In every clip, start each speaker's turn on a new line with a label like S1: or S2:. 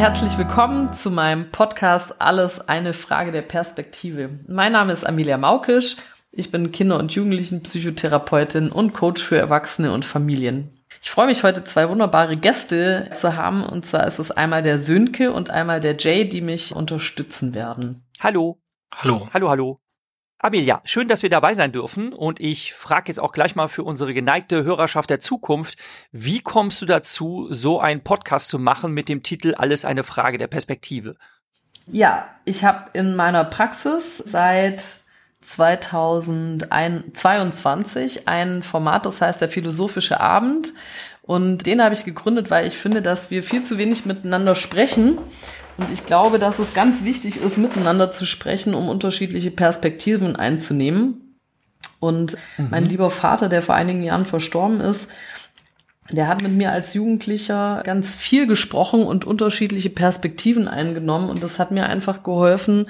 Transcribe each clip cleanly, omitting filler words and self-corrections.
S1: herzlich willkommen zu meinem Podcast Alles eine Frage der Perspektive. Mein Name ist Amelia Maukisch. Ich bin Kinder- und Jugendlichenpsychotherapeutin und Coach für Erwachsene und Familien. Ich freue mich, heute zwei wunderbare Gäste zu haben. Und zwar ist es einmal der Sönke und einmal der Jay, die mich unterstützen werden.
S2: Hallo.
S3: Hallo.
S2: Hallo. Amelia, schön, dass wir dabei sein dürfen. Und ich frage jetzt auch gleich mal für unsere geneigte Hörerschaft der Zukunft, wie kommst du dazu, so einen Podcast zu machen mit dem Titel Alles eine Frage der Perspektive?
S1: Ja, ich habe in meiner Praxis seit 2022 ein Format, das heißt der Philosophische Abend. Und den habe ich gegründet, weil ich finde, dass wir viel zu wenig miteinander sprechen. Und ich glaube, dass es ganz wichtig ist, miteinander zu sprechen, um unterschiedliche Perspektiven einzunehmen. Und mein lieber Vater, der vor einigen Jahren verstorben ist, der hat mit mir als Jugendlicher ganz viel gesprochen und unterschiedliche Perspektiven eingenommen. Und das hat mir einfach geholfen,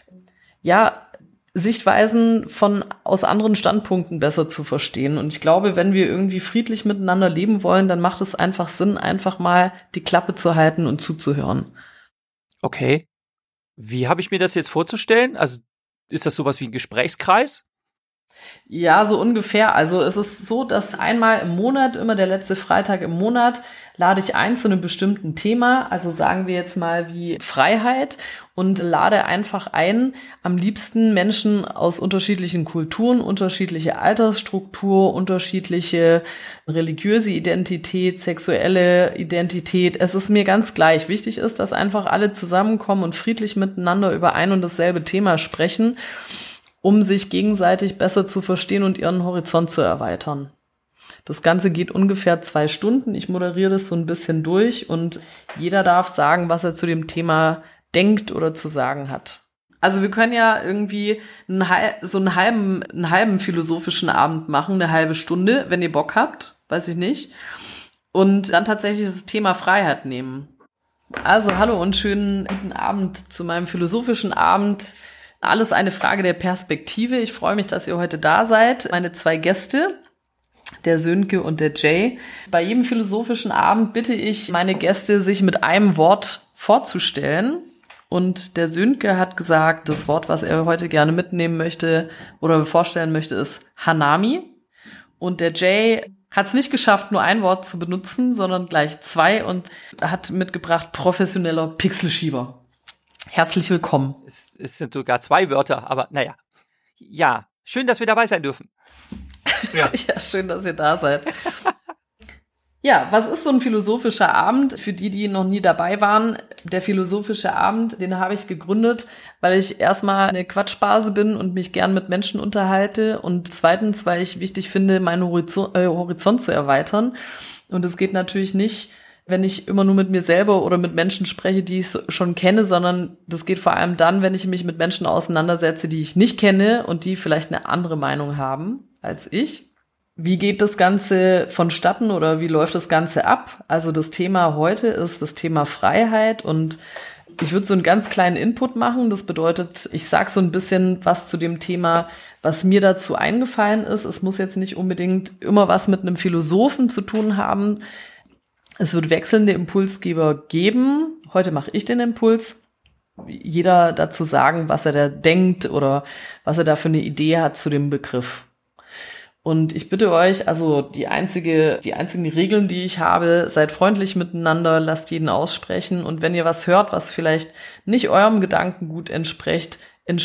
S1: ja, Sichtweisen aus anderen Standpunkten besser zu verstehen. Und ich glaube, wenn wir irgendwie friedlich miteinander leben wollen, dann macht es einfach Sinn, einfach mal die Klappe zu halten und zuzuhören.
S2: Okay. Wie habe ich mir das jetzt vorzustellen? Also ist das sowas wie ein Gesprächskreis?
S1: Ja, so ungefähr. Also es ist so, dass einmal im Monat, immer der letzte Freitag im Monat, lade ich ein zu einem bestimmten Thema. Also sagen wir jetzt mal wie Freiheit und lade einfach ein, am liebsten Menschen aus unterschiedlichen Kulturen, unterschiedliche Altersstruktur, unterschiedliche religiöse Identität, sexuelle Identität. Es ist mir ganz gleich. Wichtig ist, dass einfach alle zusammenkommen und friedlich miteinander über ein und dasselbe Thema sprechen, um sich gegenseitig besser zu verstehen und ihren Horizont zu erweitern. Das Ganze geht ungefähr 2 Stunden. Ich moderiere das so ein bisschen durch und jeder darf sagen, was er zu dem Thema denkt oder zu sagen hat. Also wir können ja irgendwie einen halben philosophischen Abend machen, eine halbe Stunde, wenn ihr Bock habt, weiß ich nicht. Und dann tatsächlich das Thema Freiheit nehmen. Also hallo und schönen guten Abend zu meinem philosophischen Abend. Alles eine Frage der Perspektive. Ich freue mich, dass ihr heute da seid. Meine 2 Gäste, der Sönke und der Jay. Bei jedem philosophischen Abend bitte ich meine Gäste, sich mit einem Wort vorzustellen. Und der Sönke hat gesagt, das Wort, was er heute gerne mitnehmen möchte oder vorstellen möchte, ist Hanami. Und der Jay hat es nicht geschafft, nur ein Wort zu benutzen, sondern gleich 2 und hat mitgebracht professioneller Pixelschieber. Herzlich willkommen.
S2: Es sind sogar 2 Wörter, aber naja. Ja, schön, dass wir dabei sein dürfen.
S1: Ja, schön, dass ihr da seid. Ja, was ist so ein philosophischer Abend? Für die noch nie dabei waren, der philosophische Abend, den habe ich gegründet, weil ich erstmal eine Quatschbase bin und mich gern mit Menschen unterhalte und zweitens, weil ich wichtig finde, meinen Horizont zu erweitern. Und es geht natürlich nicht, wenn ich immer nur mit mir selber oder mit Menschen spreche, die ich schon kenne, sondern das geht vor allem dann, wenn ich mich mit Menschen auseinandersetze, die ich nicht kenne und die vielleicht eine andere Meinung haben als ich. Wie geht das Ganze vonstatten oder wie läuft das Ganze ab? Also das Thema heute ist das Thema Freiheit und ich würde so einen ganz kleinen Input machen. Das bedeutet, ich sage so ein bisschen was zu dem Thema, was mir dazu eingefallen ist. Es muss jetzt nicht unbedingt immer was mit einem Philosophen zu tun haben. Es wird wechselnde Impulsgeber geben. Heute mache ich den Impuls. Jeder dazu sagen, was er da denkt oder was er da für eine Idee hat zu dem Begriff. Und ich bitte euch, also die einzigen Regeln, die ich habe, seid freundlich miteinander, lasst jeden aussprechen. Und wenn ihr was hört, was vielleicht nicht eurem Gedankengut entspricht,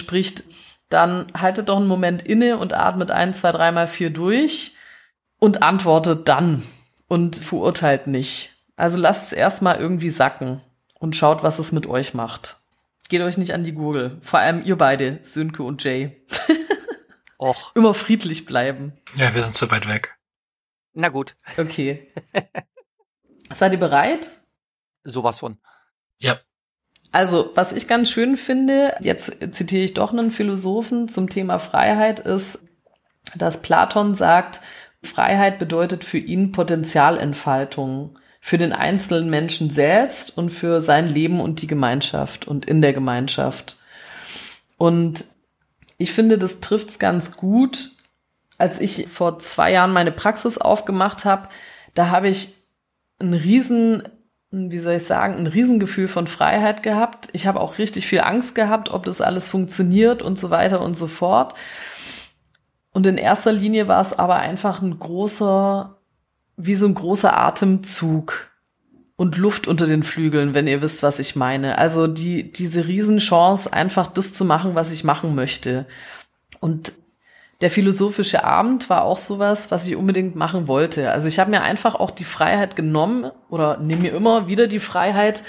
S1: dann haltet doch einen Moment inne und atmet 1, 2, 3 mal 4 durch und antwortet dann. Und verurteilt nicht. Also lasst es erstmal irgendwie sacken und schaut, was es mit euch macht. Geht euch nicht an die Gurgel. Vor allem ihr beide, Sönke und Jay.
S2: Och.
S1: Immer friedlich bleiben.
S3: Ja, wir sind zu weit weg.
S2: Na gut.
S1: Okay. Seid ihr bereit?
S2: Sowas von.
S3: Ja.
S1: Also, was ich ganz schön finde, jetzt zitiere ich doch einen Philosophen zum Thema Freiheit, ist, dass Platon sagt, Freiheit bedeutet für ihn Potenzialentfaltung für den einzelnen Menschen selbst und für sein Leben und die Gemeinschaft und in der Gemeinschaft. Und ich finde, das trifft's ganz gut. Als ich vor 2 Jahren meine Praxis aufgemacht habe, da habe ich einen riesen wie soll ich sagen, ein Riesengefühl von Freiheit gehabt. Ich habe auch richtig viel Angst gehabt, ob das alles funktioniert und so weiter und so fort. Und in erster Linie war es aber einfach wie so ein großer Atemzug und Luft unter den Flügeln, wenn ihr wisst, was ich meine. Also diese Riesenchance, einfach das zu machen, was ich machen möchte. Und der philosophische Abend war auch sowas, was ich unbedingt machen wollte. Also ich habe mir einfach auch die Freiheit genommen oder nehme mir immer wieder die Freiheit,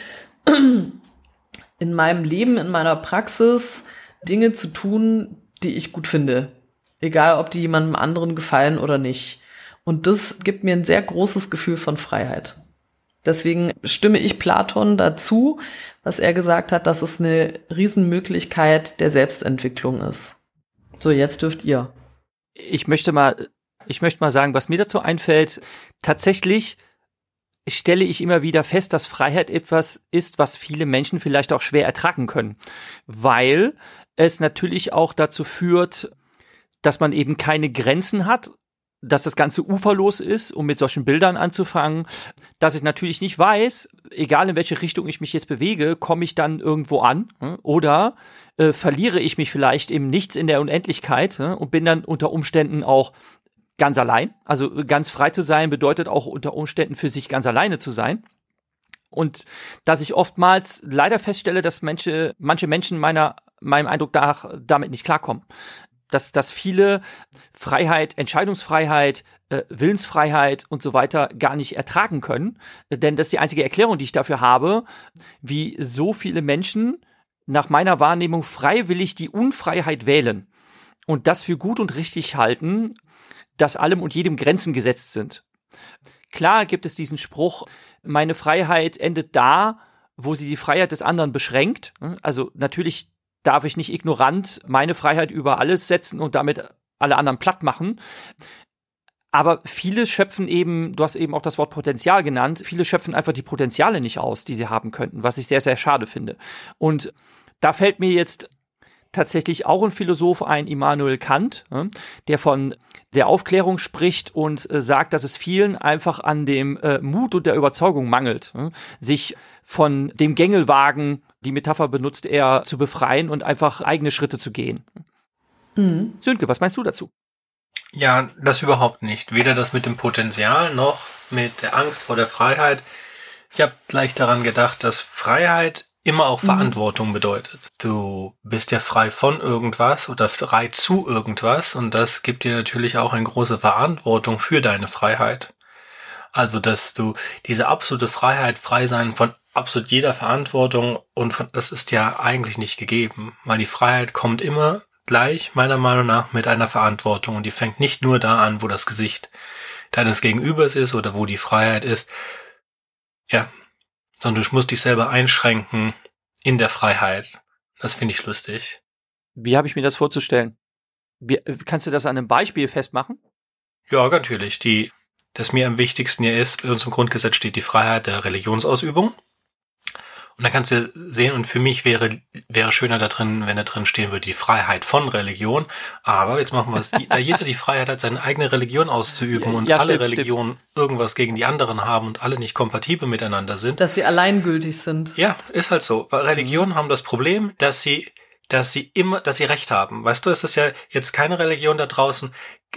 S1: in meinem Leben, in meiner Praxis Dinge zu tun, die ich gut finde. Egal, ob die jemandem anderen gefallen oder nicht. Und das gibt mir ein sehr großes Gefühl von Freiheit. Deswegen stimme ich Platon dazu, was er gesagt hat, dass es eine Riesenmöglichkeit der Selbstentwicklung ist. So, jetzt dürft ihr.
S2: Ich möchte mal sagen, was mir dazu einfällt. Tatsächlich stelle ich immer wieder fest, dass Freiheit etwas ist, was viele Menschen vielleicht auch schwer ertragen können, weil es natürlich auch dazu führt, dass man eben keine Grenzen hat, dass das Ganze uferlos ist, um mit solchen Bildern anzufangen, dass ich natürlich nicht weiß, egal in welche Richtung ich mich jetzt bewege, komme ich dann irgendwo an oder verliere ich mich vielleicht im Nichts in der Unendlichkeit und bin dann unter Umständen auch ganz allein. Also ganz frei zu sein bedeutet auch unter Umständen für sich ganz alleine zu sein. Und dass ich oftmals leider feststelle, dass manche Menschen meinem Eindruck nach damit nicht klarkommen. Dass viele Freiheit, Entscheidungsfreiheit, Willensfreiheit und so weiter gar nicht ertragen können. Denn das ist die einzige Erklärung, die ich dafür habe, wie so viele Menschen nach meiner Wahrnehmung freiwillig die Unfreiheit wählen und das für gut und richtig halten, dass allem und jedem Grenzen gesetzt sind. Klar gibt es diesen Spruch, meine Freiheit endet da, wo sie die Freiheit des anderen beschränkt. Also natürlich darf ich nicht ignorant meine Freiheit über alles setzen und damit alle anderen platt machen. Aber viele schöpfen eben, du hast eben auch das Wort Potenzial genannt, viele schöpfen einfach die Potenziale nicht aus, die sie haben könnten, was ich sehr, sehr schade finde. Und da fällt mir jetzt tatsächlich auch ein Philosoph ein, Immanuel Kant, der von der Aufklärung spricht und sagt, dass es vielen einfach an dem Mut und der Überzeugung mangelt, sich von dem Gängelwagen, die Metapher benutzt er, zu befreien und einfach eigene Schritte zu gehen. Mhm. Sönke, was meinst du dazu?
S3: Ja, das überhaupt nicht. Weder das mit dem Potenzial noch mit der Angst vor der Freiheit. Ich habe gleich daran gedacht, dass Freiheit immer auch Verantwortung bedeutet. Du bist ja frei von irgendwas oder frei zu irgendwas und das gibt dir natürlich auch eine große Verantwortung für deine Freiheit. Also, dass du diese absolute Freiheit, frei sein von absolut jeder Verantwortung das ist ja eigentlich nicht gegeben, weil die Freiheit kommt immer gleich, meiner Meinung nach, mit einer Verantwortung und die fängt nicht nur da an, wo das Gesicht deines Gegenübers ist oder wo die Freiheit ist. Ja, sondern du musst dich selber einschränken in der Freiheit. Das finde ich lustig.
S2: Wie habe ich mir das vorzustellen? Kannst du das an einem Beispiel festmachen?
S3: Ja, natürlich. Das mir am wichtigsten hier ist, bei uns im Grundgesetz steht die Freiheit der Religionsausübung. Und dann kannst du sehen, und für mich wäre schöner da drin, wenn da drin stehen würde, die Freiheit von Religion. Aber jetzt machen wir es, da jeder die Freiheit hat, seine eigene Religion auszuüben und alle Religionen irgendwas gegen die anderen haben und alle nicht kompatibel miteinander sind.
S1: Dass sie alleingültig sind.
S3: Ja, ist halt so. Weil Religionen haben das Problem, dass sie Recht haben. Weißt du, es ist ja jetzt keine Religion da draußen.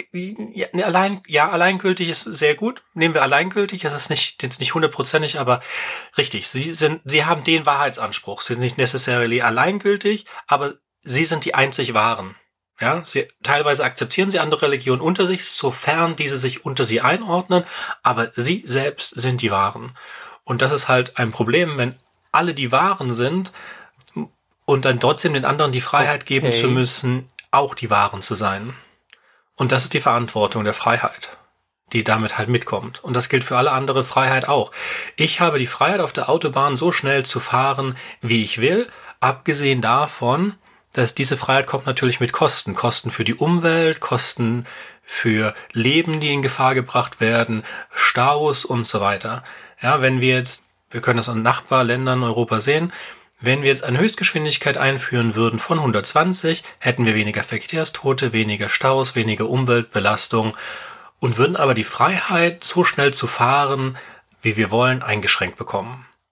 S3: Alleingültig ist sehr gut. Nehmen wir alleingültig. Es ist jetzt nicht 100%, aber richtig. Sie haben den Wahrheitsanspruch. Sie sind nicht necessarily alleingültig, aber sie sind die einzig Wahren. Ja, teilweise akzeptieren sie andere Religionen unter sich, sofern diese sich unter sie einordnen, aber sie selbst sind die Wahren. Und das ist halt ein Problem, wenn alle die Wahren sind und dann trotzdem den anderen die Freiheit geben zu müssen, auch die Wahren zu sein. Und das ist die Verantwortung der Freiheit, die damit halt mitkommt. Und das gilt für alle andere Freiheit auch. Ich habe die Freiheit, auf der Autobahn so schnell zu fahren, wie ich will, abgesehen davon, dass diese Freiheit kommt natürlich mit Kosten. Kosten für die Umwelt, Kosten für Leben, die in Gefahr gebracht werden, Staus und so weiter. Ja, wir können das an Nachbarländern in Europa sehen, wenn wir jetzt eine Höchstgeschwindigkeit einführen würden von 120, hätten wir weniger Verkehrstote, weniger Staus, weniger Umweltbelastung und würden aber die Freiheit, so schnell zu fahren, wie wir wollen, eingeschränkt bekommen.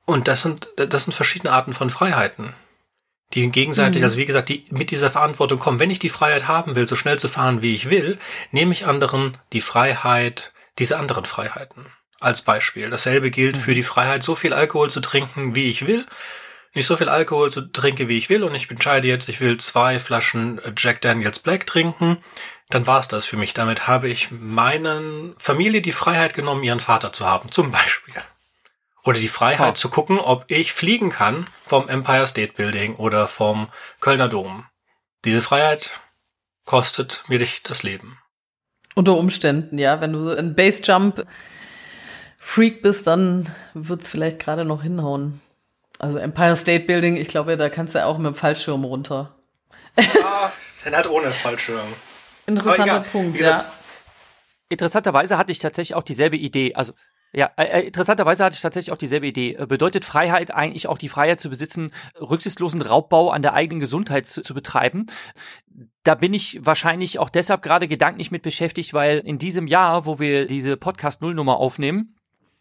S3: Und das sind verschiedene Arten von Freiheiten, die gegenseitig, also wie gesagt, die mit dieser Verantwortung kommen. Wenn ich die Freiheit haben will, so schnell zu fahren, wie ich will, nehme ich anderen die Freiheit, diese anderen Freiheiten. Als Beispiel. Dasselbe gilt für die Freiheit, so viel Alkohol zu trinken, wie ich will. Nicht so viel Alkohol zu trinken, wie ich will, und ich entscheide jetzt, ich will 2 Flaschen Jack Daniels Black trinken, dann war's das für mich. Damit habe ich meinen Familie die Freiheit genommen, ihren Vater zu haben, zum Beispiel. Oder die Freiheit zu gucken, ob ich fliegen kann vom Empire State Building oder vom Kölner Dom. Diese Freiheit kostet mir das Leben.
S1: Unter Umständen, ja. Wenn du ein Base-Jump-Freak bist, dann wird's vielleicht gerade noch hinhauen. Also Empire State Building, ich glaube, da kannst du auch mit dem Fallschirm runter.
S3: Ja, dann halt ohne Fallschirm.
S1: Interessanter Punkt, ja.
S2: Interessanterweise hatte ich tatsächlich auch dieselbe Idee. Also Bedeutet Freiheit eigentlich auch die Freiheit zu besitzen, rücksichtslosen Raubbau an der eigenen Gesundheit zu betreiben? Da bin ich wahrscheinlich auch deshalb gerade gedanklich mit beschäftigt, weil in diesem Jahr, wo wir diese Podcast-Nullnummer aufnehmen,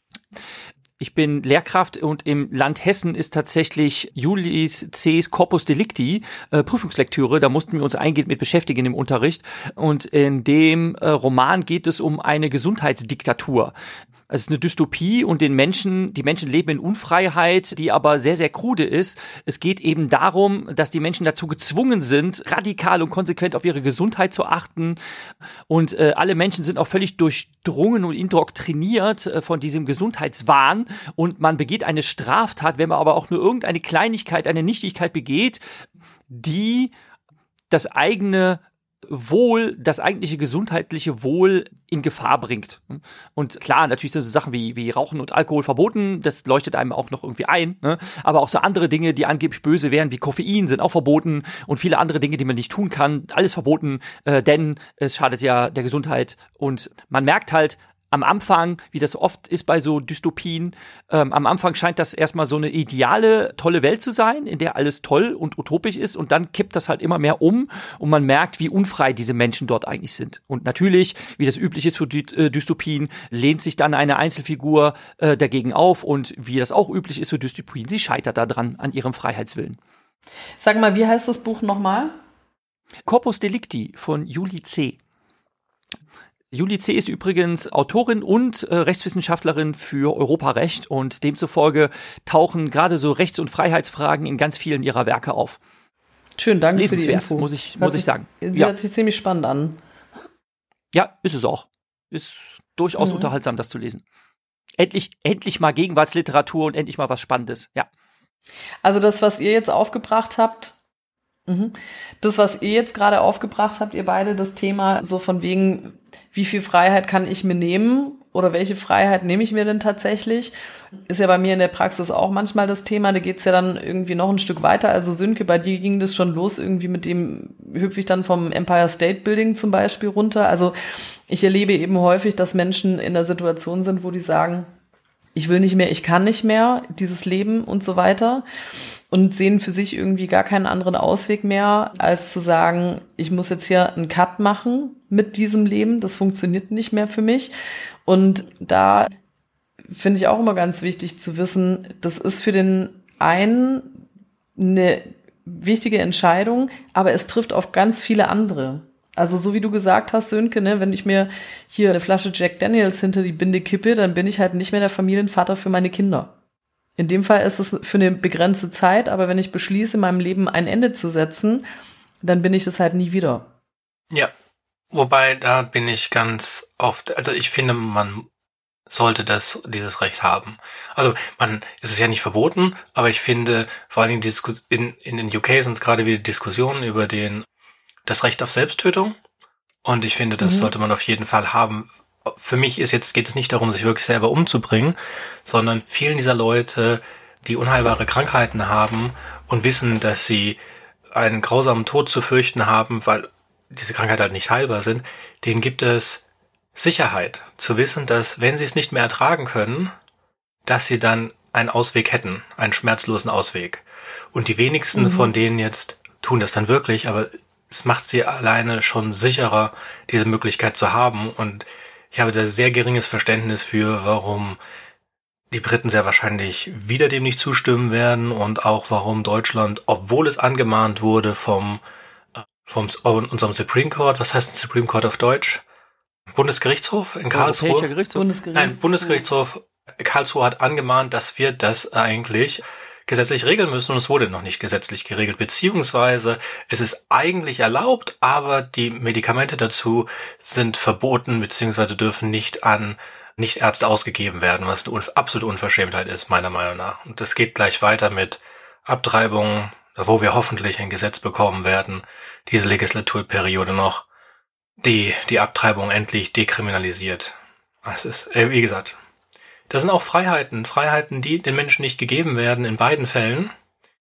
S2: ich bin Lehrkraft und im Land Hessen ist tatsächlich Julius C.'s Corpus Delicti Prüfungslektüre. Da mussten wir uns eingehend mit beschäftigen im Unterricht. Und in dem Roman geht es um eine Gesundheitsdiktatur. Es ist eine Dystopie und die Menschen leben in Unfreiheit, die aber sehr, sehr krude ist. Es geht eben darum, dass die Menschen dazu gezwungen sind, radikal und konsequent auf ihre Gesundheit zu achten. Und alle Menschen sind auch völlig durchdrungen und indoktriniert von diesem Gesundheitswahn. Und man begeht eine Straftat, wenn man aber auch nur irgendeine Kleinigkeit, eine Nichtigkeit begeht, die das eigentliche gesundheitliche Wohl in Gefahr bringt. Und klar, natürlich sind so Sachen wie Rauchen und Alkohol verboten, das leuchtet einem auch noch irgendwie ein, ne? Aber auch so andere Dinge, die angeblich böse wären, wie Koffein, sind auch verboten und viele andere Dinge, die man nicht tun kann, alles verboten, denn es schadet ja der Gesundheit. Und man merkt halt, am Anfang, wie das oft ist bei so Dystopien, am Anfang scheint das erstmal so eine ideale, tolle Welt zu sein, in der alles toll und utopisch ist, und dann kippt das halt immer mehr um und man merkt, wie unfrei diese Menschen dort eigentlich sind. Und natürlich, wie das üblich ist für Dystopien, lehnt sich dann eine Einzelfigur dagegen auf, und wie das auch üblich ist für Dystopien, sie scheitert daran an ihrem Freiheitswillen.
S1: Sag mal, wie heißt das Buch nochmal?
S2: Corpus Delicti von Julie C. Julie C. ist übrigens Autorin und Rechtswissenschaftlerin für Europarecht, und demzufolge tauchen gerade so Rechts- und Freiheitsfragen in ganz vielen ihrer Werke auf.
S1: Schön, danke für die Info.
S2: Muss ich sagen.
S1: Sie hört sich ziemlich spannend an.
S2: Ja, ist es auch. Ist durchaus unterhaltsam, das zu lesen. Endlich mal Gegenwartsliteratur und endlich mal was Spannendes, ja.
S1: Also das, was ihr jetzt aufgebracht habt, ihr beide, das Thema so von wegen, wie viel Freiheit kann ich mir nehmen oder welche Freiheit nehme ich mir denn tatsächlich, ist ja bei mir in der Praxis auch manchmal das Thema. Da geht's ja dann irgendwie noch ein Stück weiter. Also Sönke, bei dir ging das schon los, irgendwie mit dem hüpfe ich dann vom Empire State Building zum Beispiel runter. Also ich erlebe eben häufig, dass Menschen in der Situation sind, wo die sagen, ich will nicht mehr, ich kann nicht mehr, dieses Leben und so weiter. Und sehen für sich irgendwie gar keinen anderen Ausweg mehr, als zu sagen, ich muss jetzt hier einen Cut machen mit diesem Leben. Das funktioniert nicht mehr für mich. Und da finde ich auch immer ganz wichtig zu wissen, das ist für den einen eine wichtige Entscheidung, aber es trifft auf ganz viele andere. Also so wie du gesagt hast, Sönke, ne, wenn ich mir hier eine Flasche Jack Daniels hinter die Binde kippe, dann bin ich halt nicht mehr der Familienvater für meine Kinder. In dem Fall ist es für eine begrenzte Zeit, aber wenn ich beschließe, meinem Leben ein Ende zu setzen, dann bin ich das halt nie wieder.
S3: Ja, wobei da bin ich ganz oft, also ich finde, man sollte dieses Recht haben. Also es ist ja nicht verboten, aber ich finde, vor allen Dingen in den UK sind es gerade wieder Diskussionen über das Recht auf Selbsttötung, und ich finde, das sollte man auf jeden Fall haben. Für mich geht es nicht darum, sich wirklich selber umzubringen, sondern vielen dieser Leute, die unheilbare Krankheiten haben und wissen, dass sie einen grausamen Tod zu fürchten haben, weil diese Krankheiten halt nicht heilbar sind, denen gibt es Sicherheit, zu wissen, dass, wenn sie es nicht mehr ertragen können, dass sie dann einen Ausweg hätten, einen schmerzlosen Ausweg. Und die wenigsten von denen jetzt tun das dann wirklich, aber es macht sie alleine schon sicherer, diese Möglichkeit zu haben. Und ich habe da sehr geringes Verständnis für, warum die Briten sehr wahrscheinlich wieder dem nicht zustimmen werden und auch warum Deutschland, obwohl es angemahnt wurde von unserem Supreme Court, was heißt Supreme Court auf Deutsch? Bundesgerichtshof in Karlsruhe?
S2: Europäischer Gerichtshof?
S3: Nein, Bundesgerichtshof Karlsruhe hat angemahnt, dass wir das eigentlich gesetzlich regeln müssen, und es wurde noch nicht gesetzlich geregelt, beziehungsweise es ist eigentlich erlaubt, aber die Medikamente dazu sind verboten, beziehungsweise dürfen nicht an Nichtärzte ausgegeben werden, was eine absolute Unverschämtheit ist, meiner Meinung nach. Und das geht gleich weiter mit Abtreibungen, wo wir hoffentlich ein Gesetz bekommen werden, diese Legislaturperiode noch, die Abtreibung endlich dekriminalisiert. Das ist, wie gesagt, das sind auch Freiheiten, die den Menschen nicht gegeben werden, in beiden Fällen.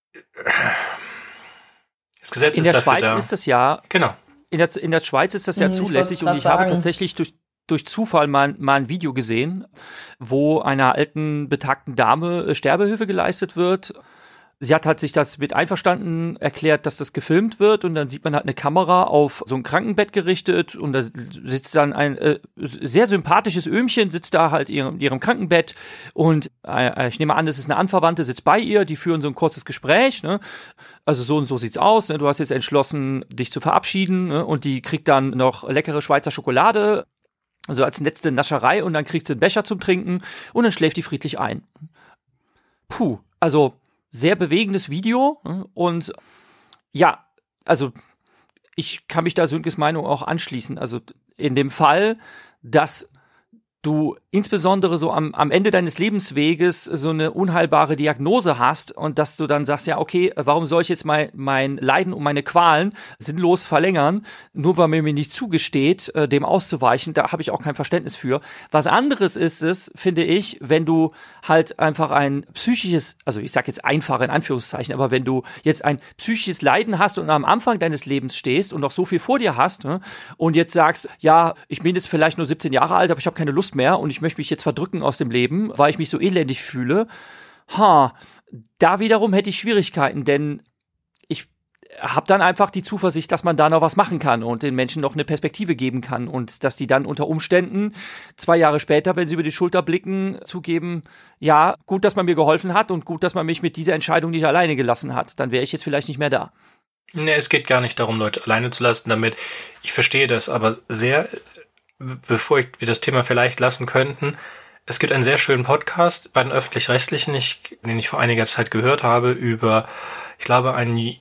S3: Das Gesetz ist dafür da.
S2: In der Schweiz ist das ja,
S3: genau.
S2: In der Schweiz ist das ja zulässig, und ich habe tatsächlich durch Zufall mal ein Video gesehen, wo einer alten, betagten Dame Sterbehilfe geleistet wird. Sie hat halt sich das mit einverstanden erklärt, dass das gefilmt wird, und dann sieht man halt eine Kamera auf so ein Krankenbett gerichtet, und da sitzt dann ein sehr sympathisches Öhmchen, sitzt da halt in ihrem Krankenbett, und ich nehme an, das ist eine Anverwandte, sitzt bei ihr, die führen so ein kurzes Gespräch, ne? Also so und so sieht's aus, ne? Du hast jetzt entschlossen, dich zu verabschieden, ne? Und die kriegt dann noch leckere Schweizer Schokolade, also als letzte Nascherei, und dann kriegt sie einen Becher zum Trinken, und dann schläft die friedlich ein. Puh, also sehr bewegendes Video, und ja, also ich kann mich da Sönkes Meinung auch anschließen. Also in dem Fall, dass du insbesondere so am Ende deines Lebensweges so eine unheilbare Diagnose hast, und dass du dann sagst, ja, okay, warum soll ich jetzt mein Leiden und meine Qualen sinnlos verlängern, nur weil mir nicht zugesteht, dem auszuweichen, da habe ich auch kein Verständnis für. Was anderes ist es, finde ich, wenn du halt einfach ein psychisches, also ich sage jetzt einfach in Anführungszeichen, aber wenn du jetzt ein psychisches Leiden hast und am Anfang deines Lebens stehst und noch so viel vor dir hast, ne, und jetzt sagst, ja, ich bin jetzt vielleicht nur 17 Jahre alt, aber ich habe keine Lust mehr und ich möchte mich jetzt verdrücken aus dem Leben, weil ich mich so elendig fühle. Da wiederum hätte ich Schwierigkeiten, denn ich habe dann einfach die Zuversicht, dass man da noch was machen kann und den Menschen noch eine Perspektive geben kann, und dass die dann unter Umständen 2 Jahre später, wenn sie über die Schulter blicken, zugeben, ja, gut, dass man mir geholfen hat und gut, dass man mich mit dieser Entscheidung nicht alleine gelassen hat. Dann wäre ich jetzt vielleicht nicht mehr da.
S3: Nee, es geht gar nicht darum, Leute alleine zu lassen damit. Ich verstehe das, aber sehr, bevor wir das Thema vielleicht lassen könnten, es gibt einen sehr schönen Podcast bei den Öffentlich-Rechtlichen, den ich vor einiger Zeit gehört habe, über eine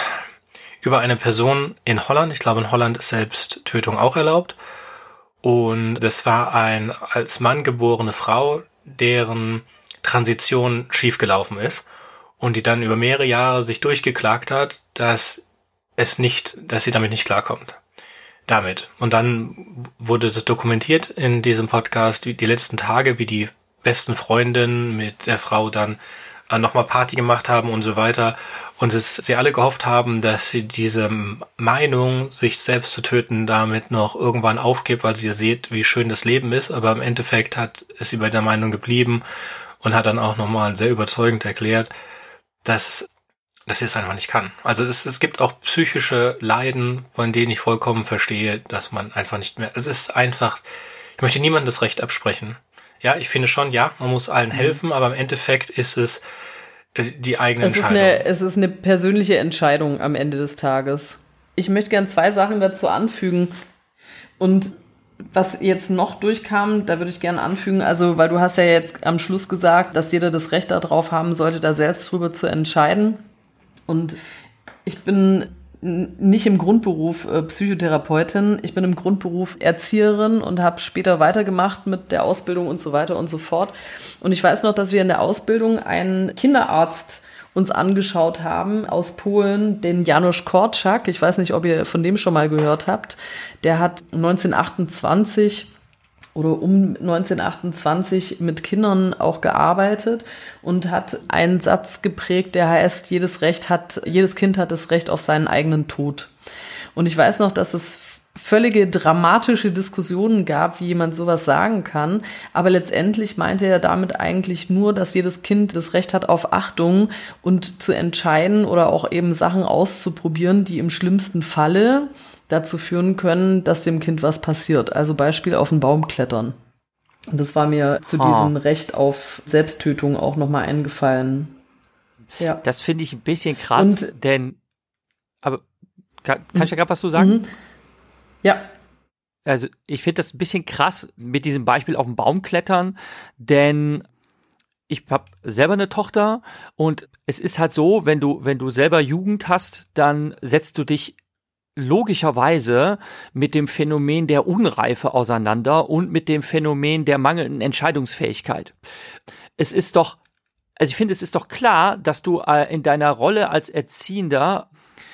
S3: Person in Holland. Ich glaube, in Holland ist Selbsttötung auch erlaubt. Und das war eine als Mann geborene Frau, deren Transition schiefgelaufen ist und die dann über mehrere Jahre sich durchgeklagt hat, dass sie damit nicht klarkommt. Und dann wurde das dokumentiert in diesem Podcast, die letzten Tage, wie die besten Freundinnen mit der Frau dann nochmal Party gemacht haben und so weiter. Und sie alle gehofft haben, dass sie diese Meinung, sich selbst zu töten, damit noch irgendwann aufgibt, weil sie sieht, wie schön das Leben ist. Aber im Endeffekt ist sie bei der Meinung geblieben und hat dann auch nochmal sehr überzeugend erklärt, dass sie es einfach nicht kann. Also es gibt auch psychische Leiden, von denen ich vollkommen verstehe, dass man einfach nicht mehr, es ist einfach, ich möchte niemandem das Recht absprechen. Ja, ich finde schon, ja, man muss allen helfen, aber im Endeffekt ist es die eigene Entscheidung.
S1: Es ist eine persönliche Entscheidung am Ende des Tages. Ich möchte gern 2 Sachen dazu anfügen. Und was jetzt noch durchkam, da würde ich gerne anfügen, also weil du hast ja jetzt am Schluss gesagt, dass jeder das Recht darauf haben sollte, da selbst drüber zu entscheiden. Und ich bin nicht im Grundberuf Psychotherapeutin, ich bin im Grundberuf Erzieherin und habe später weitergemacht mit der Ausbildung und so weiter und so fort. Und ich weiß noch, dass wir in der Ausbildung einen Kinderarzt uns angeschaut haben aus Polen, den Janusz Korczak. Ich weiß nicht, ob ihr von dem schon mal gehört habt. Der hat 1928 oder um 1928 mit Kindern auch gearbeitet und hat einen Satz geprägt, der heißt, jedes Kind hat das Recht auf seinen eigenen Tod. Und ich weiß noch, dass es völlige dramatische Diskussionen gab, wie jemand sowas sagen kann. Aber letztendlich meinte er damit eigentlich nur, dass jedes Kind das Recht hat auf Achtung und zu entscheiden oder auch eben Sachen auszuprobieren, die im schlimmsten Falle dazu führen können, dass dem Kind was passiert. Also Beispiel auf den Baum klettern. Und das war mir zu diesem Recht auf Selbsttötung auch nochmal eingefallen. Ja.
S2: Das finde ich ein bisschen krass, aber kann ich da gerade was zu sagen?
S1: Ja.
S2: Also ich finde das ein bisschen krass mit diesem Beispiel auf den Baum klettern, denn ich habe selber eine Tochter und es ist halt so, wenn du selber Jugend hast, dann setzt du dich logischerweise mit dem Phänomen der Unreife auseinander und mit dem Phänomen der mangelnden Entscheidungsfähigkeit. Ich finde, es ist doch klar, dass du in deiner Rolle als Erziehender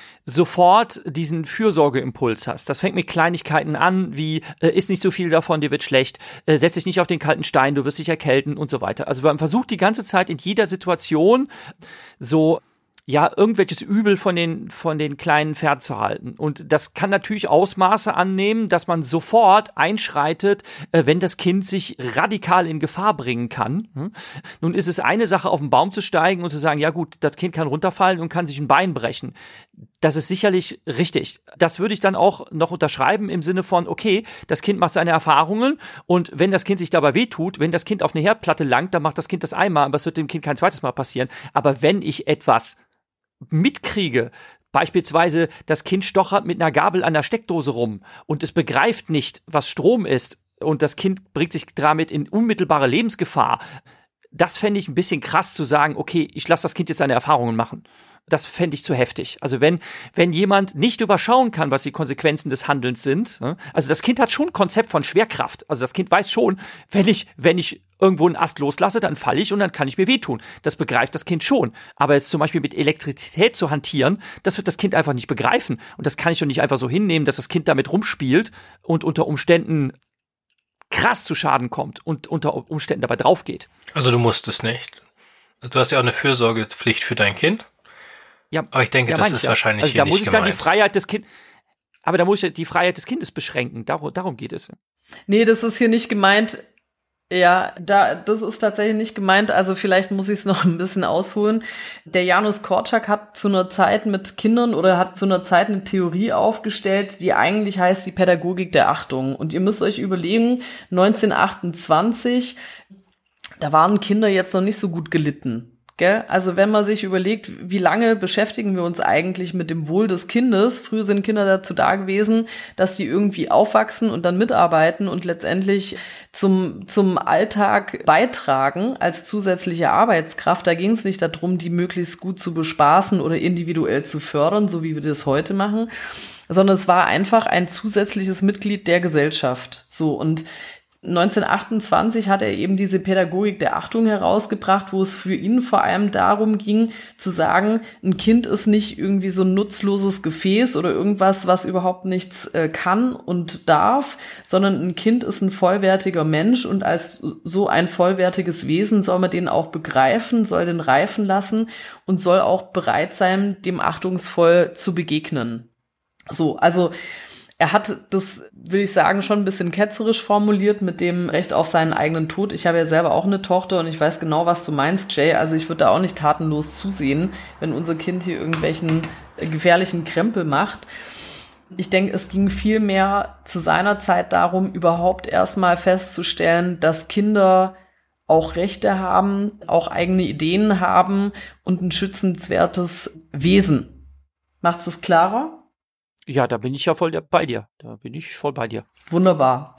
S2: sofort diesen Fürsorgeimpuls hast. Das fängt mit Kleinigkeiten an, wie isst nicht so viel davon, dir wird schlecht, setz dich nicht auf den kalten Stein, du wirst dich erkälten und so weiter. Also man versucht die ganze Zeit in jeder Situation so irgendwelches Übel von den Kleinen fernzuhalten. Und das kann natürlich Ausmaße annehmen, dass man sofort einschreitet, wenn das Kind sich radikal in Gefahr bringen kann. Nun ist es eine Sache, auf den Baum zu steigen und zu sagen, ja gut, das Kind kann runterfallen und kann sich ein Bein brechen. Das ist sicherlich richtig. Das würde ich dann auch noch unterschreiben im Sinne von, okay, das Kind macht seine Erfahrungen und wenn das Kind sich dabei wehtut, wenn das Kind auf eine Herdplatte langt, dann macht das Kind das einmal, aber es wird dem Kind kein zweites Mal passieren. Aber wenn ich etwas mitkriege, beispielsweise das Kind stochert mit einer Gabel an der Steckdose rum und es begreift nicht, was Strom ist und das Kind bringt sich damit in unmittelbare Lebensgefahr, das fände ich ein bisschen krass zu sagen, okay, ich lasse das Kind jetzt seine Erfahrungen machen. Das fände ich zu heftig. Also wenn jemand nicht überschauen kann, was die Konsequenzen des Handelns sind, also das Kind hat schon ein Konzept von Schwerkraft. Also das Kind weiß schon, wenn ich irgendwo einen Ast loslasse, dann falle ich und dann kann ich mir wehtun. Das begreift das Kind schon. Aber jetzt zum Beispiel mit Elektrizität zu hantieren, das wird das Kind einfach nicht begreifen. Und das kann ich doch nicht einfach so hinnehmen, dass das Kind damit rumspielt und unter Umständen krass zu Schaden kommt und unter Umständen dabei drauf geht.
S3: Also du musst es nicht. Du hast ja auch eine Fürsorgepflicht für dein Kind.
S2: Ja,
S3: aber ich denke, das ist wahrscheinlich hier nicht gemeint.
S2: Da muss ich dann die Freiheit des Kindes beschränken. Darum geht es.
S1: Nee, das ist hier nicht gemeint. Ja, das ist tatsächlich nicht gemeint. Also vielleicht muss ich es noch ein bisschen ausholen. Der Janusz Korczak hat zu einer Zeit mit Kindern oder hat zu einer Zeit eine Theorie aufgestellt, die eigentlich heißt die Pädagogik der Achtung. Und ihr müsst euch überlegen, 1928, da waren Kinder jetzt noch nicht so gut gelitten. Also wenn man sich überlegt, wie lange beschäftigen wir uns eigentlich mit dem Wohl des Kindes? Früher sind Kinder dazu da gewesen, dass die irgendwie aufwachsen und dann mitarbeiten und letztendlich zum Alltag beitragen als zusätzliche Arbeitskraft. Da ging es nicht darum, die möglichst gut zu bespaßen oder individuell zu fördern, so wie wir das heute machen, sondern es war einfach ein zusätzliches Mitglied der Gesellschaft. So, und 1928 hat er eben diese Pädagogik der Achtung herausgebracht, wo es für ihn vor allem darum ging, zu sagen, ein Kind ist nicht irgendwie so ein nutzloses Gefäß oder irgendwas, was überhaupt nichts kann und darf, sondern ein Kind ist ein vollwertiger Mensch und als so ein vollwertiges Wesen soll man den auch begreifen, soll den reifen lassen und soll auch bereit sein, dem achtungsvoll zu begegnen. So, also er hat das, will ich sagen, schon ein bisschen ketzerisch formuliert mit dem Recht auf seinen eigenen Tod. Ich habe ja selber auch eine Tochter und ich weiß genau, was du meinst, Jay. Also ich würde da auch nicht tatenlos zusehen, wenn unser Kind hier irgendwelchen gefährlichen Krempel macht. Ich denke, es ging viel mehr zu seiner Zeit darum, überhaupt erstmal festzustellen, dass Kinder auch Rechte haben, auch eigene Ideen haben und ein schützenswertes Wesen. Macht's das klarer?
S2: Ja, da bin ich ja voll bei dir. Da bin ich voll bei dir.
S1: Wunderbar.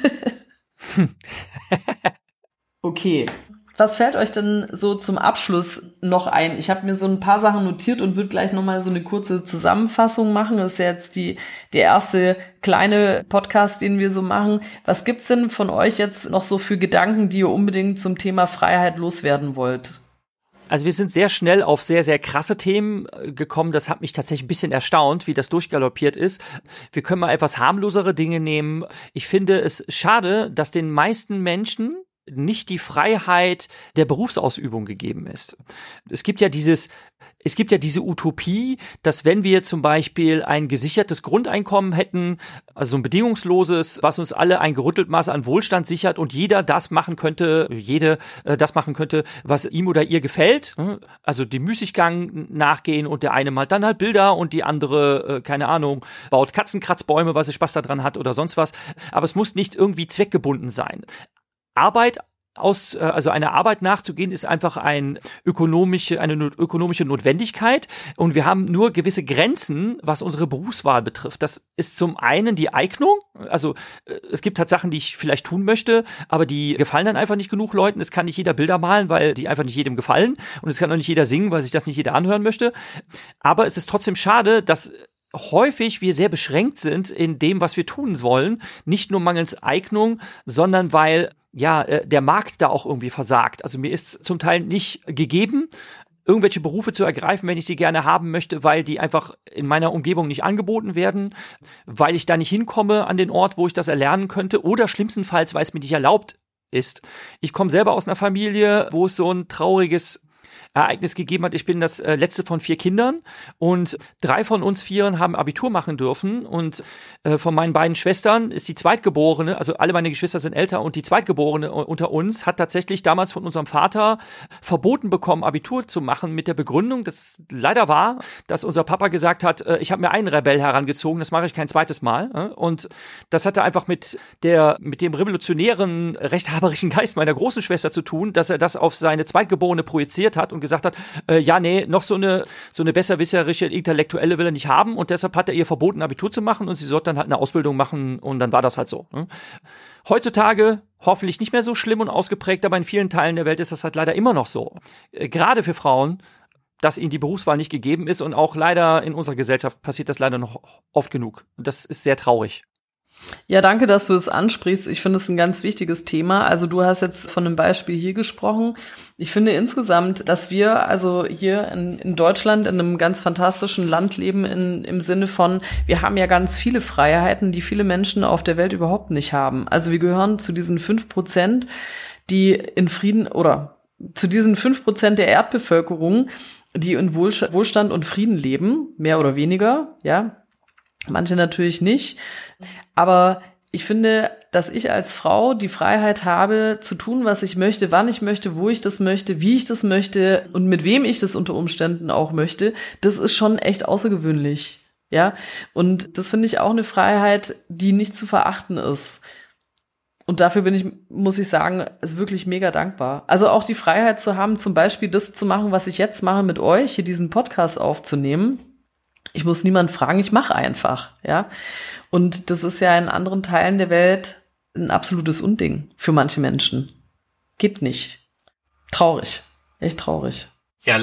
S1: Okay. Was fällt euch denn so zum Abschluss noch ein? Ich habe mir so ein paar Sachen notiert und würde gleich nochmal so eine kurze Zusammenfassung machen. Das ist ja jetzt der erste kleine Podcast, den wir so machen. Was gibt's denn von euch jetzt noch so für Gedanken, die ihr unbedingt zum Thema Freiheit loswerden wollt?
S2: Also wir sind sehr schnell auf sehr, sehr krasse Themen gekommen. Das hat mich tatsächlich ein bisschen erstaunt, wie das durchgaloppiert ist. Wir können mal etwas harmlosere Dinge nehmen. Ich finde es schade, dass den meisten Menschen nicht die Freiheit der Berufsausübung gegeben ist. Es gibt ja diese Utopie, dass wenn wir zum Beispiel ein gesichertes Grundeinkommen hätten, also ein bedingungsloses, was uns alle ein gerüttelt Maß an Wohlstand sichert und jede das machen könnte, was ihm oder ihr gefällt, also dem Müßiggang nachgehen und der eine malt dann halt Bilder und die andere, baut Katzenkratzbäume, weil sie Spaß daran hat oder sonst was. Aber es muss nicht irgendwie zweckgebunden sein. einer Arbeit nachzugehen, ist einfach eine ökonomische Notwendigkeit. Und wir haben nur gewisse Grenzen, was unsere Berufswahl betrifft. Das ist zum einen die Eignung. Also es gibt halt Sachen, die ich vielleicht tun möchte, aber die gefallen dann einfach nicht genug Leuten. Es kann nicht jeder Bilder malen, weil die einfach nicht jedem gefallen. Und es kann auch nicht jeder singen, weil sich das nicht jeder anhören möchte. Aber es ist trotzdem schade, dass häufig wir sehr beschränkt sind in dem, was wir tun wollen. Nicht nur mangels Eignung, sondern weil der Markt da auch irgendwie versagt. Also mir ist zum Teil nicht gegeben, irgendwelche Berufe zu ergreifen, wenn ich sie gerne haben möchte, weil die einfach in meiner Umgebung nicht angeboten werden, weil ich da nicht hinkomme an den Ort, wo ich das erlernen könnte oder schlimmstenfalls, weil es mir nicht erlaubt ist. Ich komme selber aus einer Familie, wo es so ein trauriges Ereignis gegeben hat. Ich bin das letzte von 4 Kindern und 3 von uns 4 haben Abitur machen dürfen und von meinen beiden Schwestern ist die Zweitgeborene, also alle meine Geschwister sind älter und die Zweitgeborene unter uns hat tatsächlich damals von unserem Vater verboten bekommen, Abitur zu machen mit der Begründung, dass leider war, dass unser Papa gesagt hat, ich habe mir einen Rebell herangezogen, das mache ich kein zweites Mal. Und das hatte einfach mit dem revolutionären, rechthaberischen Geist meiner großen Schwester zu tun, dass er das auf seine Zweitgeborene projiziert hat und gesagt hat, noch so eine besserwisserische Intellektuelle will er nicht haben und deshalb hat er ihr verboten, Abitur zu machen und sie sollte dann halt eine Ausbildung machen und dann war das halt so. Ne? Heutzutage hoffentlich nicht mehr so schlimm und ausgeprägt, aber in vielen Teilen der Welt ist das halt leider immer noch so. Gerade für Frauen, dass ihnen die Berufswahl nicht gegeben ist und auch leider in unserer Gesellschaft passiert das leider noch oft genug. Und das ist sehr traurig.
S1: Ja, danke, dass du es ansprichst. Ich finde es ein ganz wichtiges Thema. Also du hast jetzt von einem Beispiel hier gesprochen. Ich finde insgesamt, dass wir also hier in Deutschland in einem ganz fantastischen Land leben im Sinne von, wir haben ja ganz viele Freiheiten, die viele Menschen auf der Welt überhaupt nicht haben. Also wir gehören zu diesen 5%, die in Frieden oder zu diesen 5% der Erdbevölkerung, die in Wohlstand und Frieden leben, mehr oder weniger, ja. Manche natürlich nicht. Aber ich finde, dass ich als Frau die Freiheit habe, zu tun, was ich möchte, wann ich möchte, wo ich das möchte, wie ich das möchte und mit wem ich das unter Umständen auch möchte, das ist schon echt außergewöhnlich. Ja, und das finde ich auch eine Freiheit, die nicht zu verachten ist. Und dafür bin ich, muss ich sagen, ist wirklich mega dankbar. Also auch die Freiheit zu haben, zum Beispiel das zu machen, was ich jetzt mache mit euch, hier diesen Podcast aufzunehmen. Ich muss niemanden fragen, ich mache einfach, ja. Und das ist ja in anderen Teilen der Welt ein absolutes Unding für manche Menschen. Geht nicht. Traurig. Echt traurig.
S3: Ja,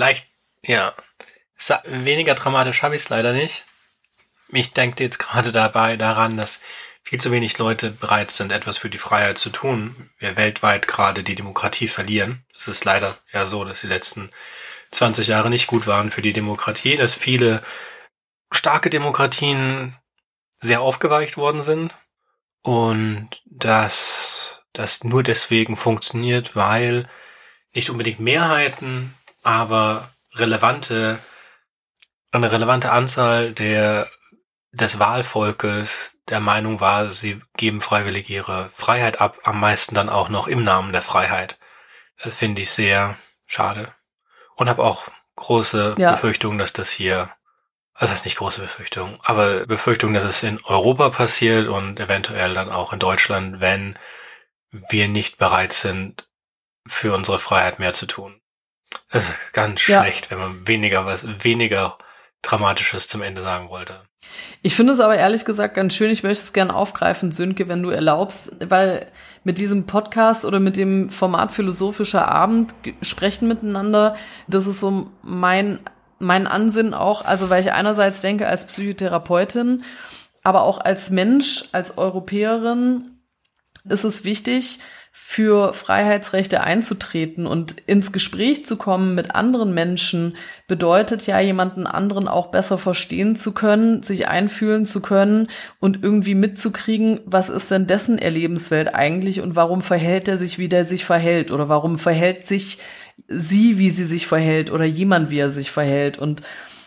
S3: weniger dramatisch habe ich es leider nicht. Ich denke jetzt gerade daran, dass viel zu wenig Leute bereit sind, etwas für die Freiheit zu tun. Wir weltweit gerade die Demokratie verlieren. Es ist leider ja so, dass die letzten 20 Jahre nicht gut waren für die Demokratie, dass viele starke Demokratien sehr aufgeweicht worden sind und dass das nur deswegen funktioniert, weil nicht unbedingt Mehrheiten, aber eine relevante Anzahl des Wahlvolkes der Meinung war, sie geben freiwillig ihre Freiheit ab, am meisten dann auch noch im Namen der Freiheit. Das finde ich sehr schade und habe auch große Befürchtungen, dass das hier, also das ist nicht große Befürchtung, aber Befürchtung, dass es in Europa passiert und eventuell dann auch in Deutschland, wenn wir nicht bereit sind, für unsere Freiheit mehr zu tun. Das ist ganz schlecht, wenn man weniger Dramatisches zum Ende sagen wollte.
S1: Ich finde es aber ehrlich gesagt ganz schön, ich möchte es gerne aufgreifen, Sönke, wenn du erlaubst, weil mit diesem Podcast oder mit dem Format Philosophischer Abend sprechen miteinander, das ist so mein Ansinnen auch, also weil ich einerseits denke als Psychotherapeutin, aber auch als Mensch, als Europäerin ist es wichtig, für Freiheitsrechte einzutreten und ins Gespräch zu kommen mit anderen Menschen bedeutet ja, jemanden anderen auch besser verstehen zu können, sich einfühlen zu können und irgendwie mitzukriegen, was ist denn dessen Erlebenswelt eigentlich und warum verhält er sich, wie der sich verhält oder warum verhält sich sie, wie sie sich verhält oder jemand, wie er sich verhält. Und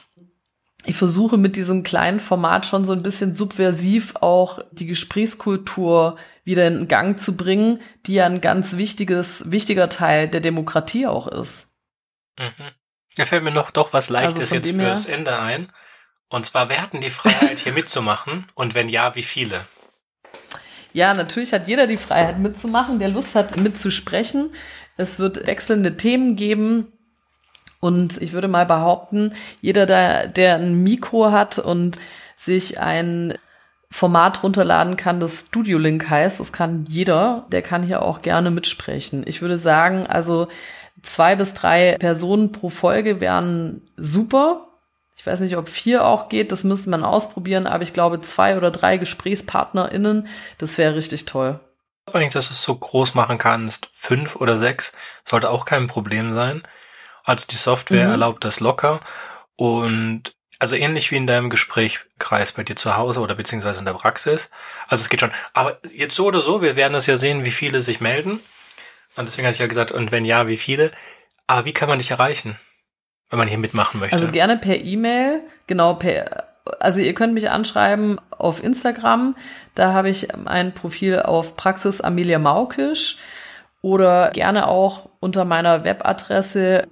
S1: ich versuche mit diesem kleinen Format schon so ein bisschen subversiv auch die Gesprächskultur wieder in Gang zu bringen, die ja ein ganz wichtiger Teil der Demokratie auch ist.
S3: Mhm. Da fällt mir noch doch was Leichtes jetzt für das Ende ein. Und zwar, wer hatten die Freiheit, hier mitzumachen? Und wenn ja, wie viele?
S1: Ja, natürlich hat jeder die Freiheit mitzumachen, der Lust hat mitzusprechen. Es wird wechselnde Themen geben. Und ich würde mal behaupten, jeder, der ein Mikro hat und sich ein Format runterladen kann, das Studio Link heißt, das kann jeder, der kann hier auch gerne mitsprechen. Ich würde sagen, also 2 bis 3 Personen pro Folge wären super. Ich weiß nicht, ob 4 auch geht, das müsste man ausprobieren, aber ich glaube 2 oder 3 GesprächspartnerInnen, das wäre richtig toll.
S3: Ich glaube eigentlich, dass du es so groß machen kannst. 5 oder 6 sollte auch kein Problem sein. Also die Software erlaubt das locker und also ähnlich wie in deinem Gesprächskreis bei dir zu Hause oder beziehungsweise in der Praxis. Also es geht schon. Aber jetzt so oder so, wir werden das ja sehen, wie viele sich melden. Und deswegen hatte ich ja gesagt, und wenn ja, wie viele. Aber wie kann man dich erreichen, wenn man hier mitmachen möchte?
S1: Also gerne per E-Mail, genau, also ihr könnt mich anschreiben auf Instagram. Da habe ich ein Profil auf Praxis Amelia Maukisch oder gerne auch unter meiner Webadresse.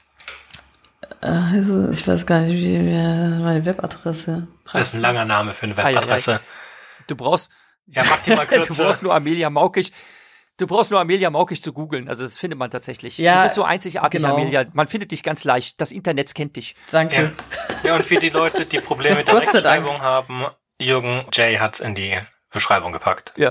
S1: Ich weiß gar nicht, wie meine Webadresse.
S3: Das ist ein langer Name für eine Webadresse.
S2: Du brauchst,
S3: mach die mal kürzer.
S2: Du brauchst nur Amelia Maukisch zu googeln. Also das findet man tatsächlich.
S1: Ja,
S2: du bist so einzigartig,
S1: genau.
S2: Amelia. Man findet dich ganz leicht. Das Internet kennt dich.
S1: Danke.
S3: Ja, und für die Leute, die Probleme mit der Rechtschreibung haben, Jürgen J. hat's in die Beschreibung gepackt.
S2: Ja.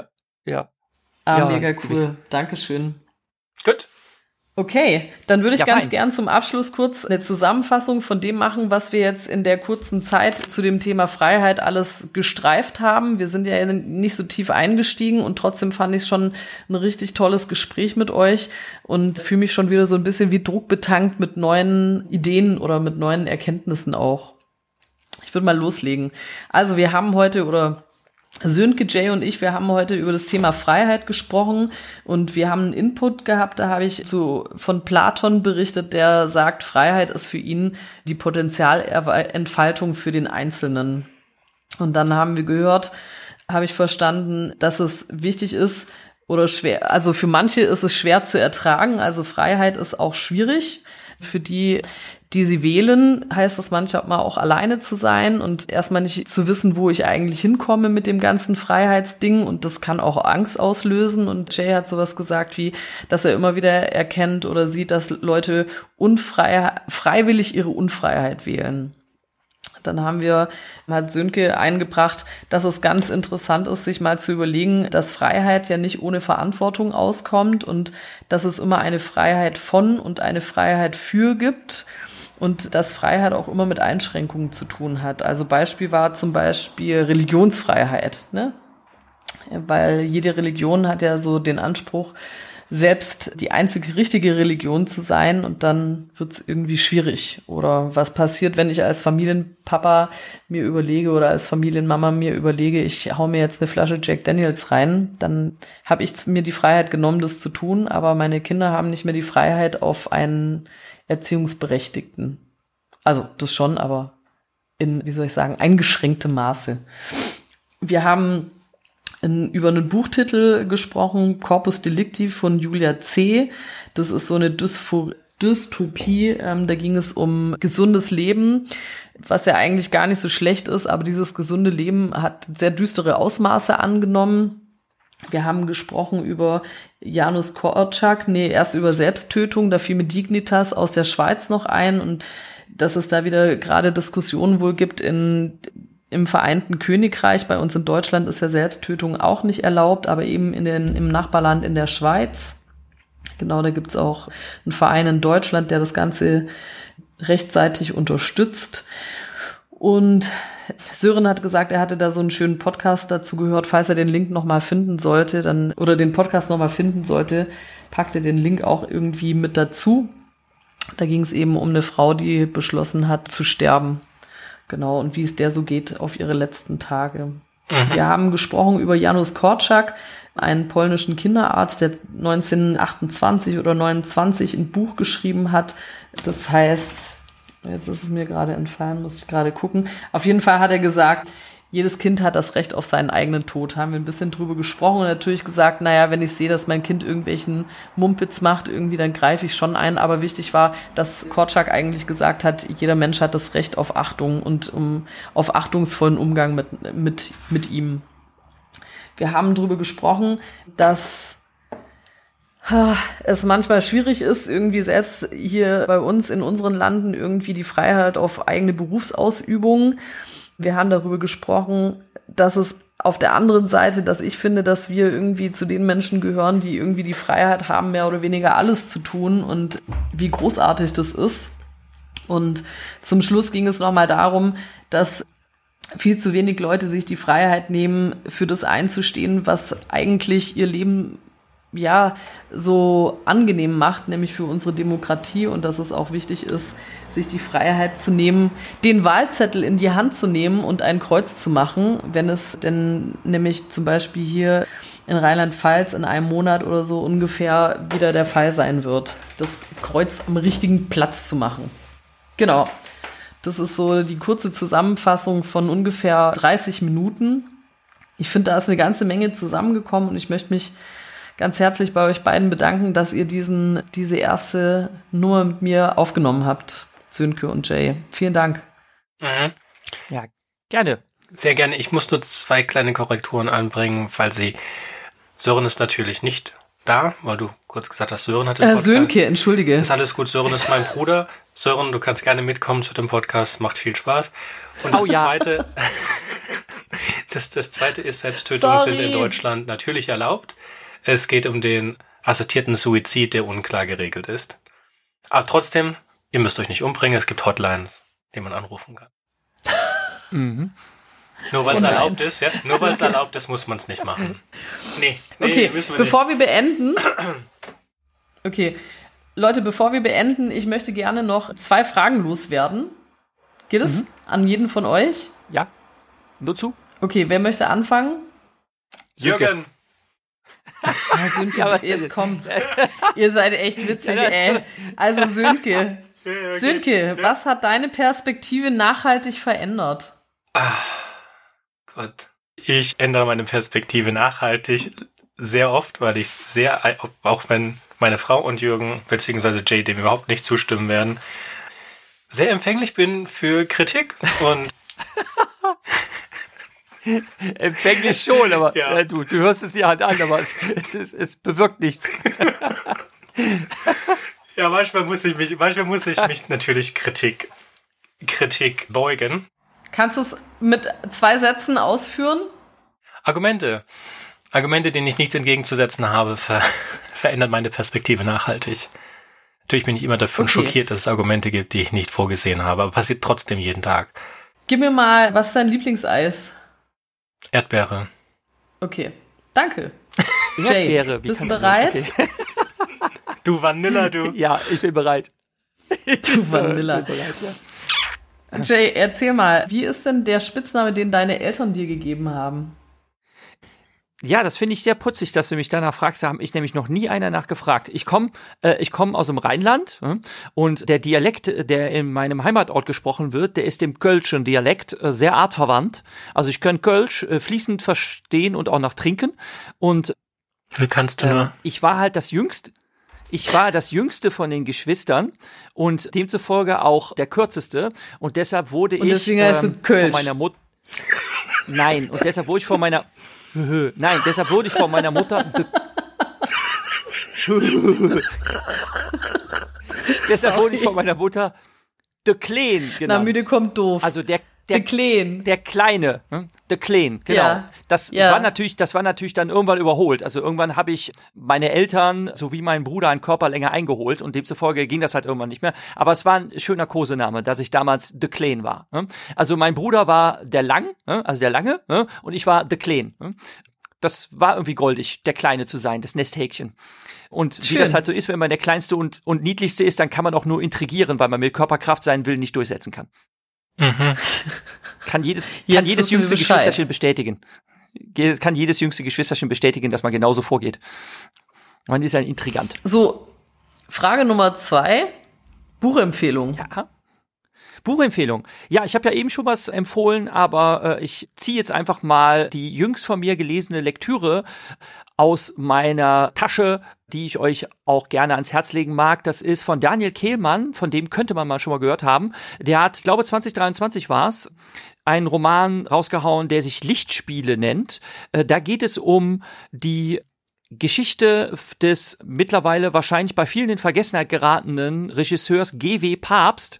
S1: Mega cool. Dankeschön.
S3: Gut.
S1: Okay, dann würde ich ganz
S2: fein.
S1: gern zum Abschluss kurz eine Zusammenfassung von dem machen, was wir jetzt in der kurzen Zeit zu dem Thema Freiheit alles gestreift haben. Wir sind ja nicht so tief eingestiegen und trotzdem fand ich es schon ein richtig tolles Gespräch mit euch und fühle mich schon wieder so ein bisschen wie druckbetankt mit neuen Ideen oder mit neuen Erkenntnissen auch. Ich würde mal loslegen. Also wir haben heute, oder Sönke, Jay und ich, wir haben heute über das Thema Freiheit gesprochen und wir haben einen Input gehabt, da habe ich von Platon berichtet, der sagt, Freiheit ist für ihn die Potenzialentfaltung für den Einzelnen. Und dann haben wir gehört, habe ich verstanden, dass es wichtig ist oder schwer, also für manche ist es schwer zu ertragen, also Freiheit ist auch schwierig. Für die sie wählen, heißt das manchmal auch alleine zu sein und erstmal nicht zu wissen, wo ich eigentlich hinkomme mit dem ganzen Freiheitsding und das kann auch Angst auslösen und Jay hat sowas gesagt wie, dass er immer wieder erkennt oder sieht, dass Leute freiwillig ihre Unfreiheit wählen. Dann hat Sönke eingebracht, dass es ganz interessant ist, sich mal zu überlegen, dass Freiheit ja nicht ohne Verantwortung auskommt und dass es immer eine Freiheit von und eine Freiheit für gibt und dass Freiheit auch immer mit Einschränkungen zu tun hat. Also Beispiel war zum Beispiel Religionsfreiheit, ne? Weil jede Religion hat ja so den Anspruch, selbst die einzige richtige Religion zu sein und dann wird's irgendwie schwierig. Oder was passiert, wenn ich als Familienpapa mir überlege oder als Familienmama mir überlege, ich hau mir jetzt eine Flasche Jack Daniels rein, dann habe ich mir die Freiheit genommen, das zu tun, aber meine Kinder haben nicht mehr die Freiheit auf einen Erziehungsberechtigten. Also das schon, aber in, eingeschränktem Maße. Wir haben über einen Buchtitel gesprochen, Corpus Delicti von Julia C. Das ist so eine Dystopie. Da ging es um gesundes Leben, was ja eigentlich gar nicht so schlecht ist, aber dieses gesunde Leben hat sehr düstere Ausmaße angenommen. Wir haben gesprochen über Janusz Korczak, erst über Selbsttötung, da fiel mir Dignitas aus der Schweiz noch ein und dass es da wieder gerade Diskussionen wohl gibt im Vereinten Königreich. Bei uns in Deutschland ist ja Selbsttötung auch nicht erlaubt, aber eben im Nachbarland in der Schweiz. Genau, da gibt's auch einen Verein in Deutschland, der das Ganze rechtzeitig unterstützt. Und Sören hat gesagt, er hatte da so einen schönen Podcast dazu gehört. Falls er den Link nochmal finden sollte, den Podcast nochmal finden sollte, packt er den Link auch irgendwie mit dazu. Da ging es eben um eine Frau, die beschlossen hat zu sterben. Genau, und wie es der so geht auf ihre letzten Tage. Wir haben gesprochen über Janusz Korczak, einen polnischen Kinderarzt, der 1928 oder 1929 ein Buch geschrieben hat. Das heißt, jetzt ist es mir gerade entfallen, muss ich gerade gucken. Auf jeden Fall hat er gesagt, jedes Kind hat das Recht auf seinen eigenen Tod. Haben wir ein bisschen drüber gesprochen und natürlich gesagt, wenn ich sehe, dass mein Kind irgendwelchen Mumpitz macht, irgendwie, dann greife ich schon ein. Aber wichtig war, dass Korczak eigentlich gesagt hat, jeder Mensch hat das Recht auf Achtung und auf achtungsvollen Umgang mit ihm. Wir haben darüber gesprochen, dass es manchmal schwierig ist, irgendwie selbst hier bei uns in unseren Landen irgendwie die Freiheit auf eigene Berufsausübung. Wir haben darüber gesprochen, dass es auf der anderen Seite, dass ich finde, dass wir irgendwie zu den Menschen gehören, die irgendwie die Freiheit haben, mehr oder weniger alles zu tun und wie großartig das ist. Und zum Schluss ging es nochmal darum, dass viel zu wenig Leute sich die Freiheit nehmen, für das einzustehen, was eigentlich ihr Leben ja so angenehm macht, nämlich für unsere Demokratie, und dass es auch wichtig ist, sich die Freiheit zu nehmen, den Wahlzettel in die Hand zu nehmen und ein Kreuz zu machen, wenn es denn nämlich zum Beispiel hier in Rheinland-Pfalz in einem Monat oder so ungefähr wieder der Fall sein wird, das Kreuz am richtigen Platz zu machen. Genau. Das ist so die kurze Zusammenfassung von ungefähr 30 Minuten. Ich finde, da ist eine ganze Menge zusammengekommen und ich möchte mich ganz herzlich bei euch beiden bedanken, dass ihr diese erste Nummer mit mir aufgenommen habt, Sönke und Jay. Vielen Dank.
S3: Mhm.
S2: Ja, gerne.
S3: Sehr gerne. Ich muss nur 2 kleine Korrekturen anbringen, weil Sören ist natürlich nicht da, weil du kurz gesagt hast, Sören hat den Podcast.
S1: Sönke, entschuldige.
S3: Ist alles gut, Sören ist mein Bruder. Sören, du kannst gerne mitkommen zu dem Podcast, macht viel Spaß. Und das Zweite, das Zweite ist, Selbsttötungen sind in Deutschland natürlich erlaubt. Es geht um den assistierten Suizid, der unklar geregelt ist. Aber trotzdem, ihr müsst euch nicht umbringen, es gibt Hotlines, die man anrufen kann.
S2: Mhm.
S3: Nur weil es erlaubt ist, ja? Nur weil es erlaubt ist, muss man es nicht machen. Nee,
S1: okay,
S3: müssen wir
S1: bevor wir beenden. Okay, Leute, bevor wir beenden, ich möchte gerne noch 2 Fragen loswerden. Geht es an jeden von euch?
S2: Ja, nur zu.
S1: Okay, wer möchte anfangen?
S3: Jürgen.
S1: Sönke, jetzt komm. Ihr seid echt witzig, ey. Also Sönke.
S3: Okay.
S1: Sönke, was hat deine Perspektive nachhaltig verändert?
S3: Gott. Ich ändere meine Perspektive nachhaltig sehr oft, weil ich auch wenn meine Frau und Jürgen bzw. Jay dem überhaupt nicht zustimmen werden, sehr empfänglich bin für Kritik und
S2: empfänglich schon, aber ja. Du hörst es dir halt an, aber es bewirkt nichts.
S3: Ja, manchmal muss ich mich natürlich Kritik beugen.
S1: Kannst du es mit 2 Sätzen ausführen?
S3: Argumente, denen ich nichts entgegenzusetzen habe, verändern meine Perspektive nachhaltig. Natürlich bin ich immer davon schockiert, dass es Argumente gibt, die ich nicht vorgesehen habe, aber passiert trotzdem jeden Tag.
S1: Gib mir mal, was ist dein Lieblingseis?
S3: Erdbeere.
S1: Okay, danke.
S2: Jay,
S1: Erdbeere, bist du bereit?
S2: Okay.
S3: Du Vanilla, du.
S2: Ja, ich bin bereit.
S1: Du Vanilla. Ich bin bereit, ja. Jay, erzähl mal, wie ist denn der Spitzname, den deine Eltern dir gegeben haben?
S2: Ja, das finde ich sehr putzig, dass du mich danach fragst. Da habe ich nämlich noch nie einer nachgefragt. Ich komm aus dem Rheinland und der Dialekt, der in meinem Heimatort gesprochen wird, der ist dem Kölschen Dialekt sehr artverwandt. Also ich kann Kölsch fließend verstehen und auch noch trinken. Und
S3: wie kannst du nur?
S2: Ich war das Jüngste von den Geschwistern und demzufolge auch der Kürzeste. Und deshalb wurde
S1: und deswegen heißt du Kölsch.
S2: Von meiner Mutter. Nein, und deshalb wurde ich von meiner Mutter. Deshalb wurde ich von meiner Mutter de Kleen genannt.
S1: Na, müde kommt doof.
S2: Also der
S1: Klein.
S2: Der Kleine, der Klein, genau.
S1: Ja.
S2: Das war natürlich dann irgendwann überholt. Also irgendwann habe ich meine Eltern sowie meinen Bruder an Körperlänge eingeholt und demzufolge ging das halt irgendwann nicht mehr. Aber es war ein schöner Kosename, dass ich damals de Klein war. Also mein Bruder war der Lange, und ich war de Klein. Das war irgendwie goldig, der Kleine zu sein, das Nesthäkchen. Und
S1: schön.
S2: Wie das halt so ist, wenn man der Kleinste und Niedlichste ist, dann kann man auch nur intrigieren, weil man mit Körperkraft seinen Willen nicht durchsetzen kann.
S3: Mhm.
S2: Kann jedes jüngste Geschwisterchen bestätigen. Kann jedes jüngste Geschwisterchen bestätigen, dass man genauso vorgeht. Man ist ein Intrigant.
S1: So, Frage Nummer 2. Buchempfehlung.
S2: Ja. Buchempfehlung. Ja, ich habe ja eben schon was empfohlen, aber ich ziehe jetzt einfach mal die jüngst von mir gelesene Lektüre aus meiner Tasche, die ich euch auch gerne ans Herz legen mag. Das ist von Daniel Kehlmann, von dem könnte man mal schon mal gehört haben. Der hat, ich glaube 2023 war's, einen Roman rausgehauen, der sich Lichtspiele nennt. Da geht es um die Geschichte des mittlerweile wahrscheinlich bei vielen in Vergessenheit geratenen Regisseurs G.W. Pabst.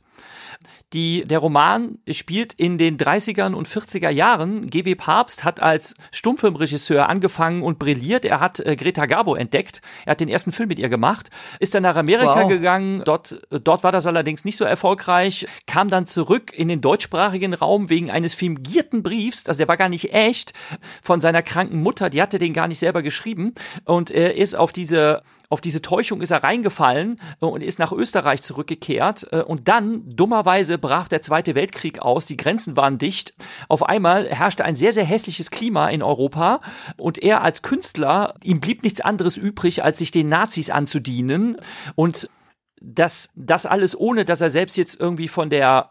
S2: Der Roman spielt in den 30er und 40er Jahren. G.W. Pabst hat als Stummfilmregisseur angefangen und brilliert. Er hat Greta Garbo entdeckt. Er hat den ersten Film mit ihr gemacht, ist dann nach Amerika gegangen. Dort war das allerdings nicht so erfolgreich, kam dann zurück in den deutschsprachigen Raum wegen eines fingierten Briefs, also der war gar nicht echt, von seiner kranken Mutter, die hatte den gar nicht selber geschrieben, und er ist auf diese Täuschung ist er reingefallen und ist nach Österreich zurückgekehrt. Und dann, dummerweise, brach der Zweite Weltkrieg aus. Die Grenzen waren dicht. Auf einmal herrschte ein sehr, sehr hässliches Klima in Europa. Und er als Künstler, ihm blieb nichts anderes übrig, als sich den Nazis anzudienen. Und das alles ohne, dass er selbst jetzt irgendwie von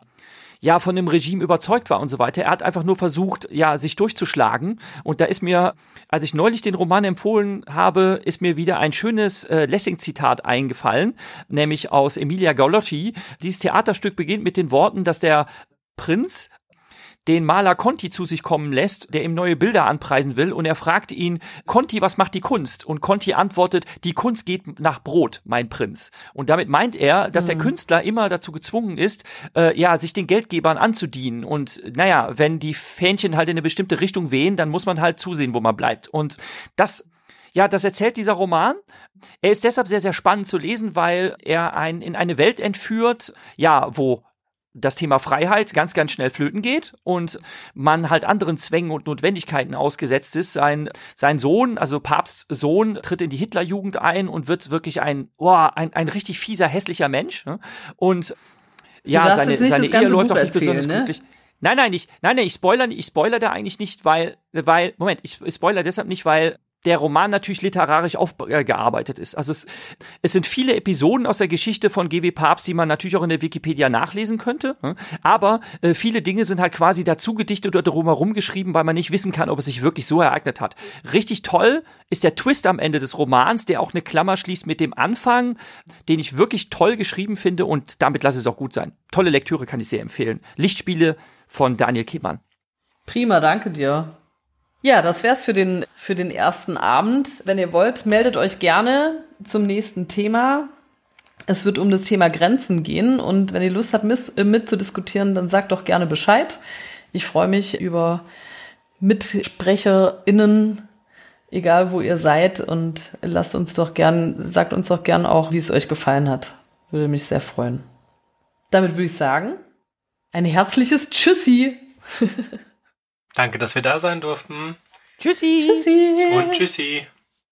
S2: dem Regime überzeugt war und so weiter. Er hat einfach nur versucht, sich durchzuschlagen. Und da ist mir, als ich neulich den Roman empfohlen habe, ist mir wieder ein schönes Lessing-Zitat eingefallen, nämlich aus Emilia Galotti. Dieses Theaterstück beginnt mit den Worten, dass der Prinz den Maler Conti zu sich kommen lässt, der ihm neue Bilder anpreisen will, und er fragt ihn: Conti, was macht die Kunst? Und Conti antwortet: Die Kunst geht nach Brot, mein Prinz. Und damit meint er, dass der Künstler immer dazu gezwungen ist, sich den Geldgebern anzudienen. Und wenn die Fähnchen halt in eine bestimmte Richtung wehen, dann muss man halt zusehen, wo man bleibt. Und das erzählt dieser Roman. Er ist deshalb sehr, sehr spannend zu lesen, weil er einen in eine Welt entführt, wo das Thema Freiheit ganz, ganz schnell flöten geht und man halt anderen Zwängen und Notwendigkeiten ausgesetzt ist. Sein Sohn, also Papsts Sohn, tritt in die Hitlerjugend ein und wird wirklich ein richtig fieser, hässlicher Mensch. Und seine Ehe läuft auch nicht besonders glücklich. Nein, ich spoilere da eigentlich nicht, weil, Moment, ich spoilere deshalb nicht, weil der Roman natürlich literarisch aufgearbeitet ist. Also es sind viele Episoden aus der Geschichte von G.W. Pabst, die man natürlich auch in der Wikipedia nachlesen könnte. Aber viele Dinge sind halt quasi dazu gedichtet oder drumherum geschrieben, weil man nicht wissen kann, ob es sich wirklich so ereignet hat. Richtig toll ist der Twist am Ende des Romans, der auch eine Klammer schließt mit dem Anfang, den ich wirklich toll geschrieben finde, und damit lasse es auch gut sein. Tolle Lektüre, kann ich sehr empfehlen. Lichtspiele von Daniel Kehlmann.
S1: Prima, danke dir. Ja, das wär's für den ersten Abend. Wenn ihr wollt, meldet euch gerne zum nächsten Thema. Es wird um das Thema Grenzen gehen, und wenn ihr Lust habt, mit zu diskutieren, dann sagt doch gerne Bescheid. Ich freue mich über MitsprecherInnen, egal wo ihr seid, und sagt uns doch gern auch, wie es euch gefallen hat. Würde mich sehr freuen. Damit würde ich sagen, ein herzliches Tschüssi.
S3: Danke, dass wir da sein durften.
S2: Tschüssi.
S1: Tschüssi.
S3: Und tschüssi.